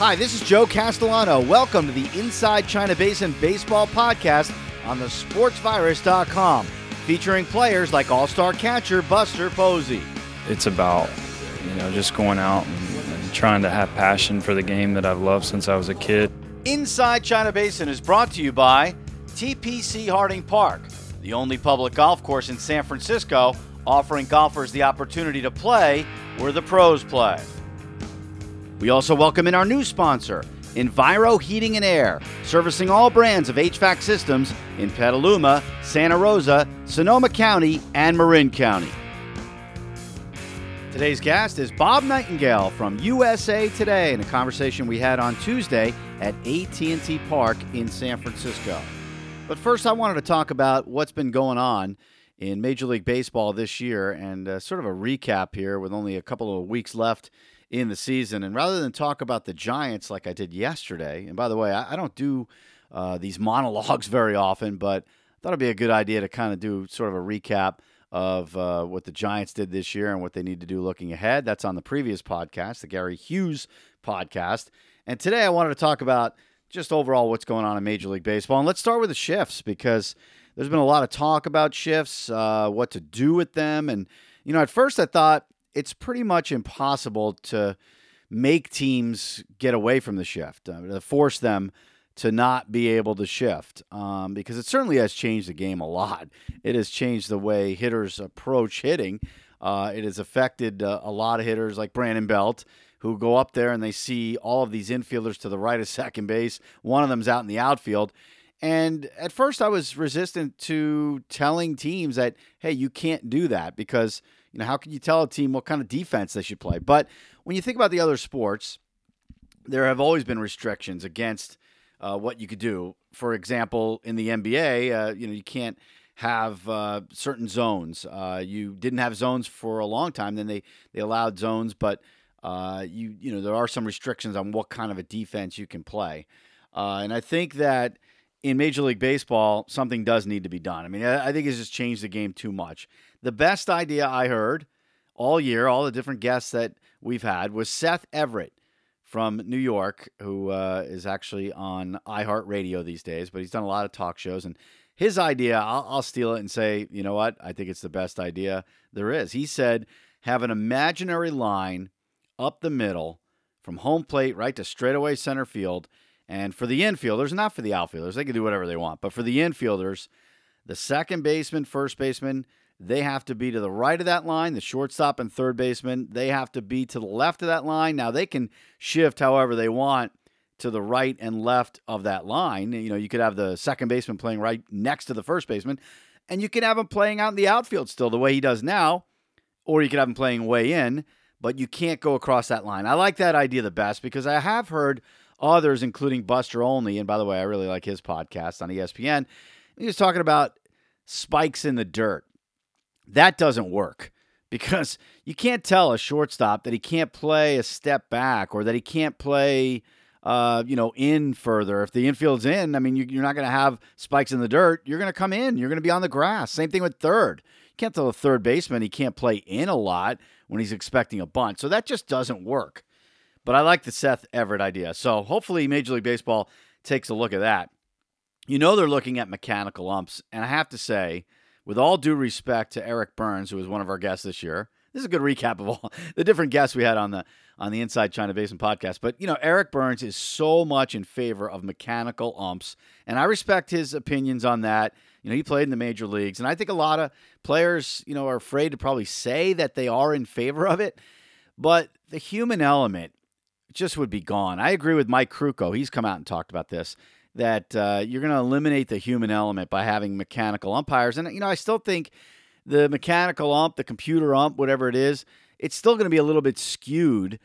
Hi, this is Joe Castellano. Welcome to the Inside China Basin Baseball Podcast on the sportsvirus.com, featuring players like all-star catcher Buster Posey. It's about, just going out and trying to have passion for the game that I've loved since I was a kid. Inside China Basin is brought to you by TPC Harding Park, the only public golf course in San Francisco offering golfers the opportunity to play where the pros play. We also welcome in our new sponsor, Enviro Heating and Air, servicing all brands of HVAC systems in Petaluma, Santa Rosa, Sonoma County, and Marin County. Today's guest is Bob Nightingale from USA Today in a conversation we had on Tuesday at AT&T Park in San Francisco. But first, I wanted to talk about what's been going on in Major League Baseball this year and sort of a recap here with only a couple of weeks left in the season. And rather than talk about the Giants like I did yesterday, and by the way, I don't do these monologues very often, but I thought it'd be a good idea to kind of do sort of a recap of what the Giants did this year and what they need to do looking ahead. That's on the previous podcast, the Gary Hughes podcast. And today I wanted to talk about just overall what's going on in Major League Baseball. And let's start with the shifts, because there's been a lot of talk about shifts, what to do with them. And, at first I thought it's pretty much impossible to make teams get away from the shift, to force them to not be able to shift, because it certainly has changed the game a lot. It has changed the way hitters approach hitting. It has affected a lot of hitters like Brandon Belt, who go up there and they see all of these infielders to the right of second base. One of them's out in the outfield. And at first I was resistant to telling teams that, hey, you can't do that, because how can you tell a team what kind of defense they should play? But when you think about the other sports, there have always been restrictions against what you could do. For example, in the NBA, you can't have certain zones. You didn't have zones for a long time. Then they allowed zones, but there are some restrictions on what kind of a defense you can play. And I think that in Major League Baseball, something does need to be done. I mean, I think it's just changed the game too much. The best idea I heard all year, all the different guests that we've had, was Seth Everett from New York, who is actually on iHeartRadio these days, but he's done a lot of talk shows. And his idea, I'll steal it and say, you know what? I think it's the best idea there is. He said, have an imaginary line up the middle from home plate right to straightaway center field. And for the infielders, not for the outfielders, they can do whatever they want. But for the infielders, the second baseman, first baseman, they have to be to the right of that line. The shortstop and third baseman, they have to be to the left of that line. Now, they can shift however they want to the right and left of that line. You could have the second baseman playing right next to the first baseman, and you can have him playing out in the outfield still the way he does now, or you could have him playing way in, but you can't go across that line. I like that idea the best, because I have heard others, including Buster Olney, and by the way, I really like his podcast on ESPN. He was talking about spikes in the dirt. That doesn't work, because you can't tell a shortstop that he can't play a step back or that he can't play, in further. If the infield's in, I mean, you're not going to have spikes in the dirt. You're going to come in. You're going to be on the grass. Same thing with third. You can't tell a third baseman he can't play in a lot when he's expecting a bunt. So that just doesn't work. But I like the Seth Everett idea. So hopefully Major League Baseball takes a look at that. They're looking at mechanical umps. And I have to say, with all due respect to Eric Burns, who was one of our guests this year, this is a good recap of all the different guests we had on the Inside China Basin podcast. But, Eric Burns is so much in favor of mechanical umps. And I respect his opinions on that. He played in the major leagues. And I think a lot of players, are afraid to probably say that they are in favor of it. But the human element just would be gone. I agree with Mike Krukow. He's come out and talked about this, that you're going to eliminate the human element by having mechanical umpires. And, I still think the mechanical ump, the computer ump, whatever it is, it's still going to be a little bit skewed.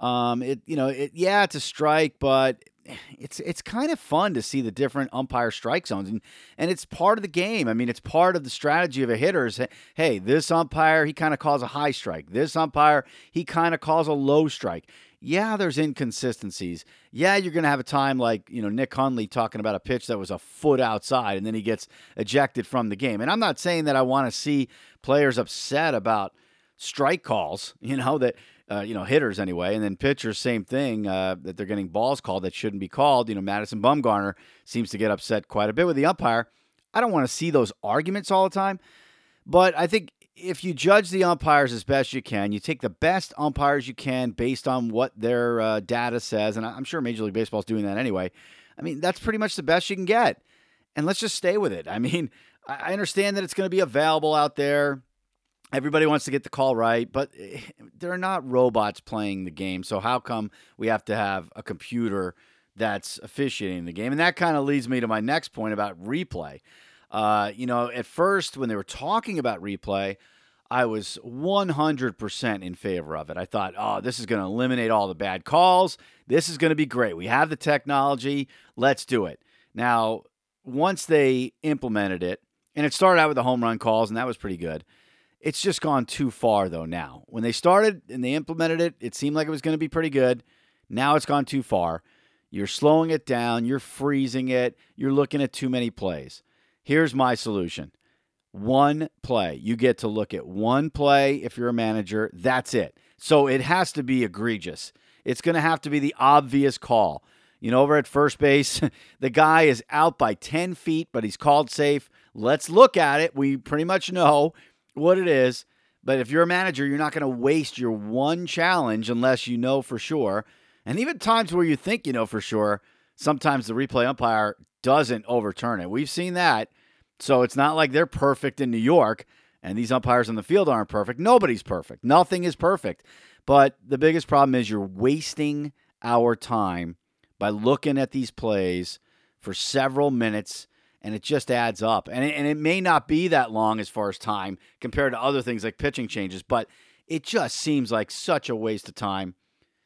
It's a strike, but it's kind of fun to see the different umpire strike zones. And it's part of the game. I mean, it's part of the strategy of a hitter is, hey, this umpire, he kind of calls a high strike. This umpire, he kind of calls a low strike. Yeah, there's inconsistencies. Yeah, you're going to have a time like, Nick Hundley talking about a pitch that was a foot outside and then he gets ejected from the game. And I'm not saying that I want to see players upset about strike calls, that hitters anyway. And then pitchers, same thing, that they're getting balls called that shouldn't be called. Madison Bumgarner seems to get upset quite a bit with the umpire. I don't want to see those arguments all the time, but I think if you judge the umpires as best you can, you take the best umpires you can based on what their data says, and I'm sure Major League Baseball is doing that anyway. I mean, that's pretty much the best you can get, and let's just stay with it. I mean, I understand that it's going to be available out there. Everybody wants to get the call right, but they're not robots playing the game, so how come we have to have a computer that's officiating the game? And that kind of leads me to my next point about replay. At first, when they were talking about replay, I was 100% in favor of it. I thought, oh, this is going to eliminate all the bad calls. This is going to be great. We have the technology. Let's do it. Now, once they implemented it, and it started out with the home run calls, and that was pretty good. It's just gone too far, though, now. When they started and they implemented it, it seemed like it was going to be pretty good. Now it's gone too far. You're slowing it down. You're freezing it. You're looking at too many plays. Here's my solution. One play. You get to look at one play if you're a manager. That's it. So it has to be egregious. It's going to have to be the obvious call. Over at first base, the guy is out by 10 feet, but he's called safe. Let's look at it. We pretty much know what it is. But if you're a manager, you're not going to waste your one challenge unless you know for sure. And even times where you think you know for sure, sometimes the replay umpire doesn't overturn it. We've seen that. So it's not like they're perfect in New York, and these umpires on the field aren't perfect. Nobody's perfect. Nothing is perfect. But the biggest problem is you're wasting our time by looking at these plays for several minutes, and it just adds up. And it may not be that long as far as time compared to other things like pitching changes, but it just seems like such a waste of time.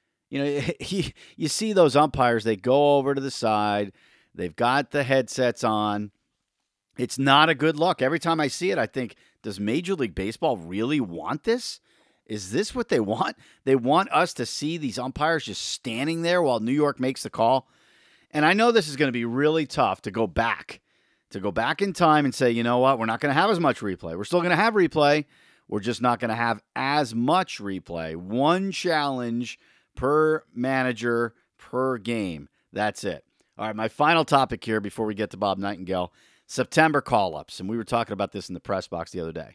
You see those umpires, they go over to the side. They've got the headsets on. It's not a good look. Every time I see it, I think, does Major League Baseball really want this? Is this what they want? They want us to see these umpires just standing there while New York makes the call? And I know this is going to be really tough to go back in time and say, you know what, we're not going to have as much replay. We're still going to have replay. We're just not going to have as much replay. One challenge per manager per game. That's it. All right, my final topic here before we get to Bob Nightingale, September call-ups. And we were talking about this in the press box the other day.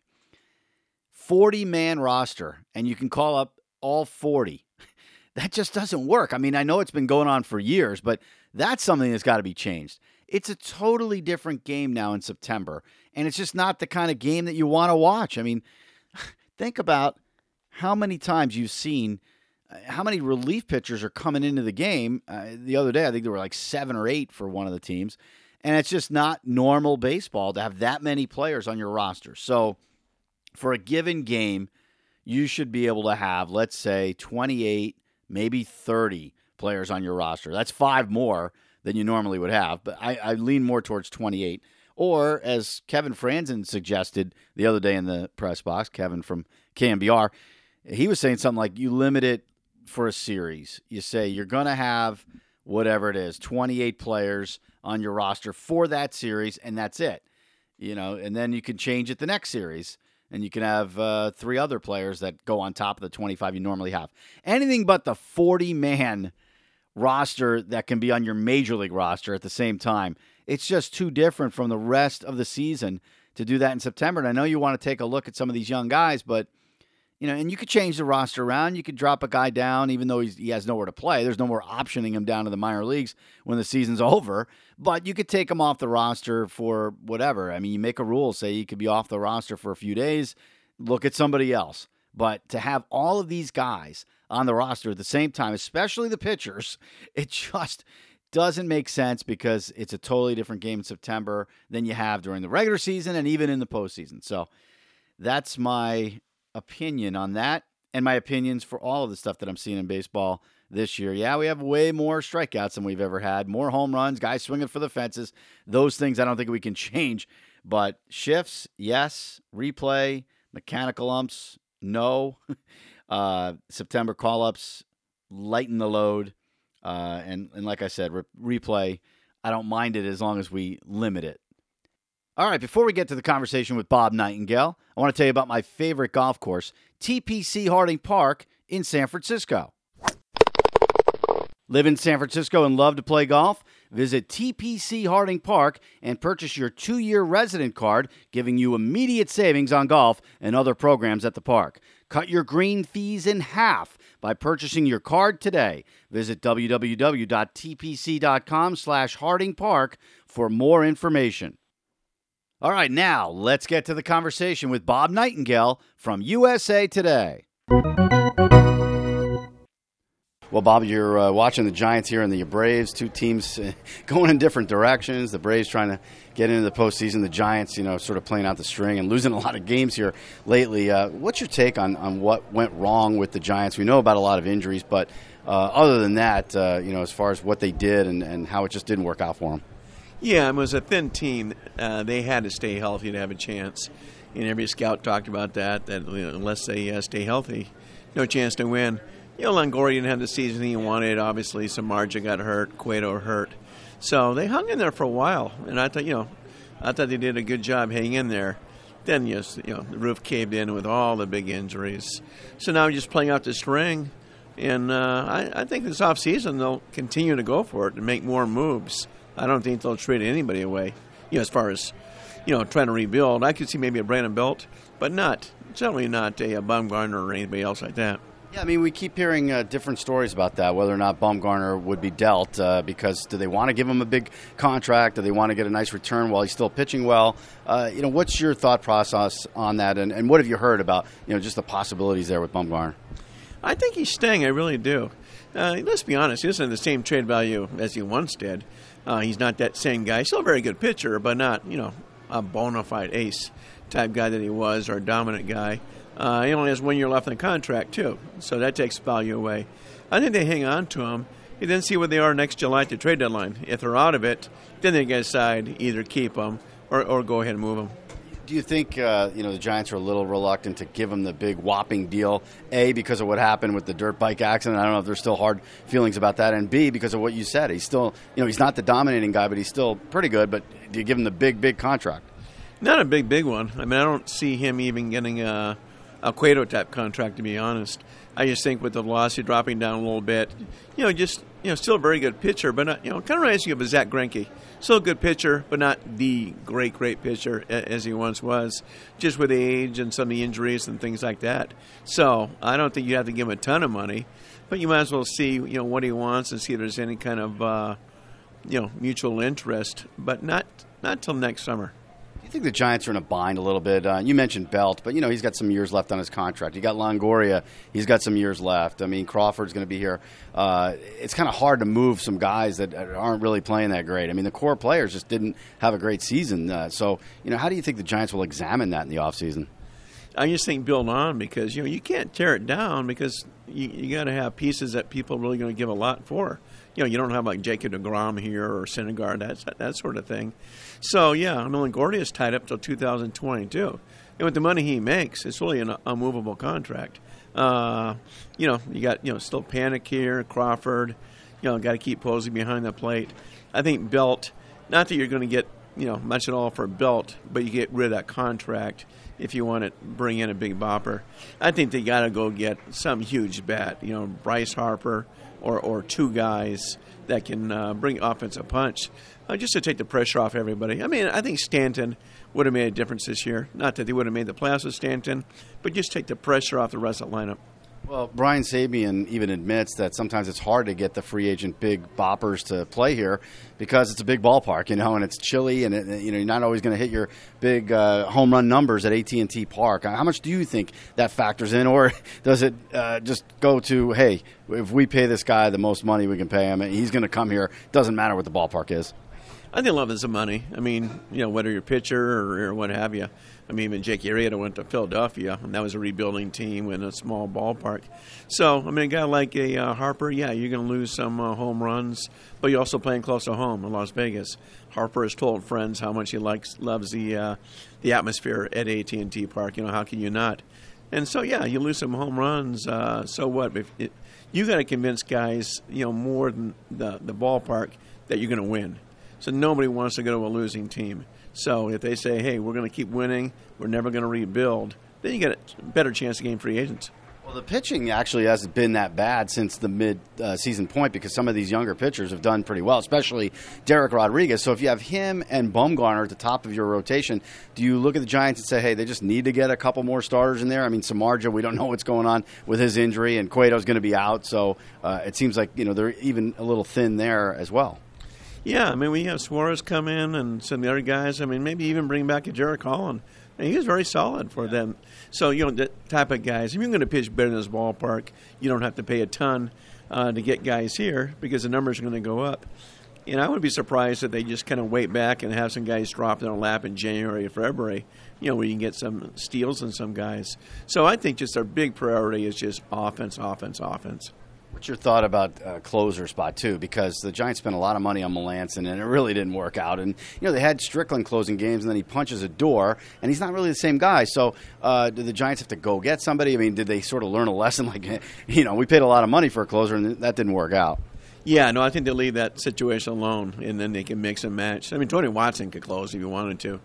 40-man roster, and you can call up all 40. That just doesn't work. I mean, I know it's been going on for years, but that's something that's got to be changed. It's a totally different game now in September, and it's just not the kind of game that you want to watch. I mean, think about how many times you've seen how many relief pitchers are coming into the game. The other day, I think there were like 7 or 8 for one of the teams, and it's just not normal baseball to have that many players on your roster. So for a given game, you should be able to have, let's say, 28, maybe 30 players on your roster. That's 5 more than you normally would have, but I lean more towards 28. Or, as Kevin Franzen suggested the other day in the press box, Kevin from KMBR, he was saying something like you limit it for a series. You say you're going to have whatever it is, 28 players on your roster for that series, and that's it. And then you can change it the next series. And you can have 3 other players that go on top of the 25 you normally have. Anything but the 40-man roster that can be on your Major League roster at the same time. It's just too different from the rest of the season to do that in September. And I know you want to take a look at some of these young guys, but, and you could change the roster around. You could drop a guy down even though he has nowhere to play. There's no more optioning him down to the minor leagues when the season's over. But you could take him off the roster for whatever. I mean, you make a rule, say he could be off the roster for a few days, look at somebody else. But to have all of these guys on the roster at the same time, especially the pitchers, it just doesn't make sense because it's a totally different game in September than you have during the regular season and even in the postseason. So that's my opinion on that, and my opinions for all of the stuff that I'm seeing in baseball this year. Yeah, we have way more strikeouts than we've ever had, more home runs, guys swinging for the fences. Those things I don't think we can change. But shifts, yes. Replay, mechanical umps, no. September call-ups, lighten the load. And like I said, replay, I don't mind it as long as we limit it. All right, before we get to the conversation with Bob Nightingale, I want to tell you about my favorite golf course, TPC Harding Park in San Francisco. Live in San Francisco and love to play golf? Visit TPC Harding Park and purchase your 2-year resident card, giving you immediate savings on golf and other programs at the park. Cut your green fees in half by purchasing your card today. Visit www.tpc.com/Harding Park for more information. All right, now let's get to the conversation with Bob Nightingale from USA Today. Well, Bob, you're watching the Giants here and the Braves, two teams going in different directions. The Braves trying to get into the postseason. The Giants, sort of playing out the string and losing a lot of games here lately. What's your take on what went wrong with the Giants? We know about a lot of injuries, but other than that, as far as what they did and how it just didn't work out for them. Yeah, it was a thin team. They had to stay healthy to have a chance. And every scout talked about that unless they stay healthy, no chance to win. Longoria didn't have the season he wanted. Obviously, Samardzija got hurt, Cueto hurt. So they hung in there for a while. And I thought they did a good job hanging in there. Then, the roof caved in with all the big injuries. So now we're just playing out the string. And I think this offseason they'll continue to go for it and make more moves. I don't think they'll trade anybody away, as far as, trying to rebuild. I could see maybe a Brandon Belt, but certainly not a Bumgarner or anybody else like that. Yeah, we keep hearing different stories about that, whether or not Bumgarner would be dealt, because do they want to give him a big contract? Do they want to get a nice return while he's still pitching well? What's your thought process on that, and what have you heard about, just the possibilities there with Bumgarner? I think he's staying, I really do. Let's be honest, he doesn't have the same trade value as he once did. He's not that same guy. Still a very good pitcher, but not, a bona fide ace type guy that he was, or a dominant guy. He only has 1 year left on the contract, too, so that takes value away. I think they hang on to him and then see where they are next July at the trade deadline. If they're out of it, then they can decide either keep him or go ahead and move him. Do you think the Giants are a little reluctant to give him the big whopping deal, A, because of what happened with the dirt bike accident? I don't know if there's still hard feelings about that, and B, because of what you said. He's still, he's not the dominating guy, but he's still pretty good, but do you give him the big contract? Not a big one. I don't see him even getting a Cueto-type contract, to be honest. I just think with the velocity dropping down a little bit, still a very good pitcher, but not, kind of reminds you of a Zach Greinke. Still a good pitcher, but not the great pitcher as he once was, just with age and some of the injuries and things like that. So I don't think you have to give him a ton of money, but you might as well see, what he wants and see if there's any kind of, mutual interest, but not till next summer. I think the Giants are in a bind a little bit. You mentioned Belt, but, he's got some years left on his contract. You got Longoria. He's got some years left. Crawford's going to be here. It's kind of hard to move some guys that aren't really playing that great. The core players just didn't have a great season. So, how do you think the Giants will examine that in the offseason? I just think build on because, you can't tear it down because you got to have pieces that people are really going to give a lot for. You don't have like Jacob deGrom here or Syndergaard, that sort of thing. So, yeah, Longoria is tied up till 2022. And with the money he makes, it's really an unmovable contract. You got, still Panic here, Crawford. Got to keep Posey behind the plate. I think Belt, not that you're going to get, much at all for Belt, but you get rid of that contract if you want to bring in a big bopper. I think they got to go get some huge bat, Bryce Harper or two guys that can bring offensive punch just to take the pressure off everybody. I think Stanton would have made a difference this year. Not that they would have made the playoffs with Stanton, but just take the pressure off the rest of the lineup. Well, Brian Sabean even admits that sometimes it's hard to get the free agent big boppers to play here because it's a big ballpark, and it's chilly, and you're not always going to hit your big home run numbers at AT&T Park. How much do you think that factors in, or does it just go to, hey, if we pay this guy the most money we can pay him, he's going to come here, doesn't matter what the ballpark is? I think love is the money. Whether you're a pitcher or what have you. Even Jake Arrieta went to Philadelphia, and that was a rebuilding team in a small ballpark. So, a guy like a Harper, yeah, you're going to lose some home runs, but you're also playing close to home in Las Vegas. Harper has told friends how much he loves the atmosphere at AT&T Park. How can you not? And so, yeah, you lose some home runs. So what? You got to convince guys, more than the ballpark that you're going to win. So nobody wants to go to a losing team. So if they say, hey, we're going to keep winning, we're never going to rebuild, then you get a better chance to gain free agents. Well, the pitching actually hasn't been that bad since the mid-season point because some of these younger pitchers have done pretty well, especially Derek Rodriguez. So if you have him and Bumgarner at the top of your rotation, do you look at the Giants and say, hey, they just need to get a couple more starters in there? I mean, Samardzija, we don't know what's going on with his injury, and Cueto's going to be out. So it seems like they're even a little thin there as well. Yeah, I mean, we have Suarez come in and some of the other guys. I mean, maybe even bring back a Jarrett Holland. And he was very solid for them. So, the type of guys, if you're going to pitch better in this ballpark, you don't have to pay a ton to get guys here because the numbers are going to go up. And I would be surprised if they just kind of wait back and have some guys drop in a lap in January or February, where you can get some steals in some guys. So I think just their big priority is just offense, offense, offense. What's your thought about closer spot, too? Because the Giants spent a lot of money on Melancon, and it really didn't work out. And, they had Strickland closing games, and then he punches a door, and he's not really the same guy. So do the Giants have to go get somebody? I mean, did they sort of learn a lesson? Like, we paid a lot of money for a closer, and that didn't work out. Yeah, no, I think they'll leave that situation alone, and then they can mix and match. I mean, Tony Watson could close if he wanted to.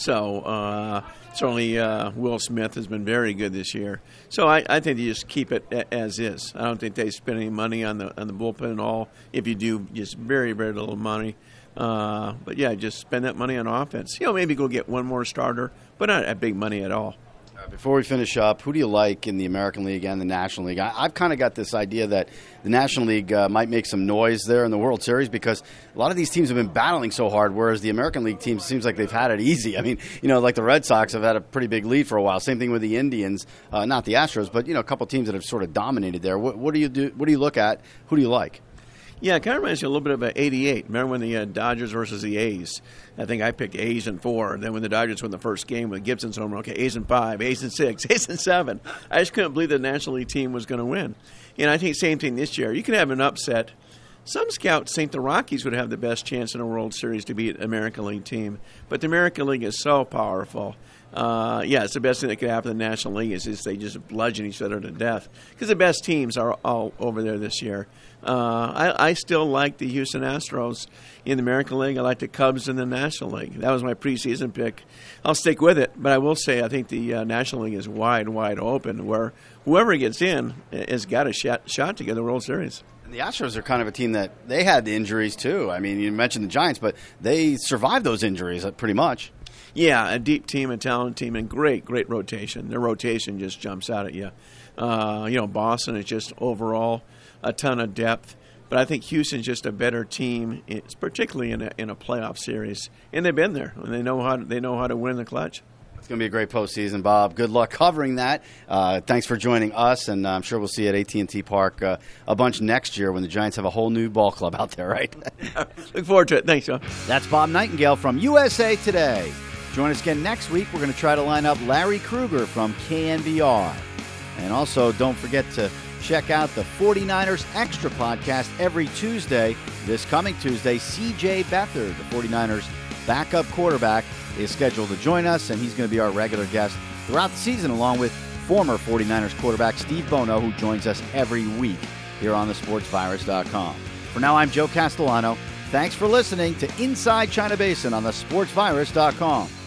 So certainly Will Smith has been very good this year. So I think they just keep it as is. I don't think they spend any money on the bullpen at all. If you do, just very, very little money. But, yeah, just spend that money on offense. Maybe go get one more starter, but not at big money at all. Before we finish up, who do you like in the American League and the National League? I've kind of got this idea that the National League might make some noise there in the World Series because a lot of these teams have been battling so hard, whereas the American League teams seems like they've had it easy. I mean, like the Red Sox have had a pretty big lead for a while. Same thing with the Indians, not the Astros, but a couple teams that have sort of dominated there. What do you do? What do you look at? Who do you like? Yeah, it kind of reminds me a little bit of an '88. Remember when the Dodgers versus the A's? I think I picked A's in 4. Then when the Dodgers won the first game with Gibson's home run, okay, A's in 5, A's in 6, A's in 7. I just couldn't believe the National League team was going to win. And I think same thing this year. You can have an upset. Some scouts think the Rockies would have the best chance in a World Series to beat an American League team. But the American League is so powerful. It's the best thing that could happen in the National League is they just bludgeon each other to death. Because the best teams are all over there this year. I still like the Houston Astros in the American League. I like the Cubs in the National League. That was my preseason pick. I'll stick with it. But I will say I think the National League is wide, wide open where whoever gets in has got a shot to get the World Series. And the Astros are kind of a team that they had the injuries too. I mean, you mentioned the Giants, but they survived those injuries pretty much. Yeah, a deep team, a talented team, and great rotation. Their rotation just jumps out at you. Boston is just overall a ton of depth. But I think Houston's just a better team, particularly in a playoff series. And they've been there, and they know how to win the clutch. It's going to be a great postseason, Bob. Good luck covering that. Thanks for joining us, and I'm sure we'll see you at AT&T Park a bunch next year when the Giants have a whole new ball club out there, right? Look forward to it. Thanks, John. That's Bob Nightingale from USA Today. Join us again next week. We're going to try to line up Larry Krueger from KNBR. And also, don't forget to check out the 49ers Extra podcast every Tuesday. This coming Tuesday, C.J. Beathard, the 49ers backup quarterback, is scheduled to join us, and he's going to be our regular guest throughout the season, along with former 49ers quarterback Steve Bono, who joins us every week here on thesportsvirus.com. For now, I'm Joe Castellano. Thanks for listening to Inside China Basin on thesportsvirus.com.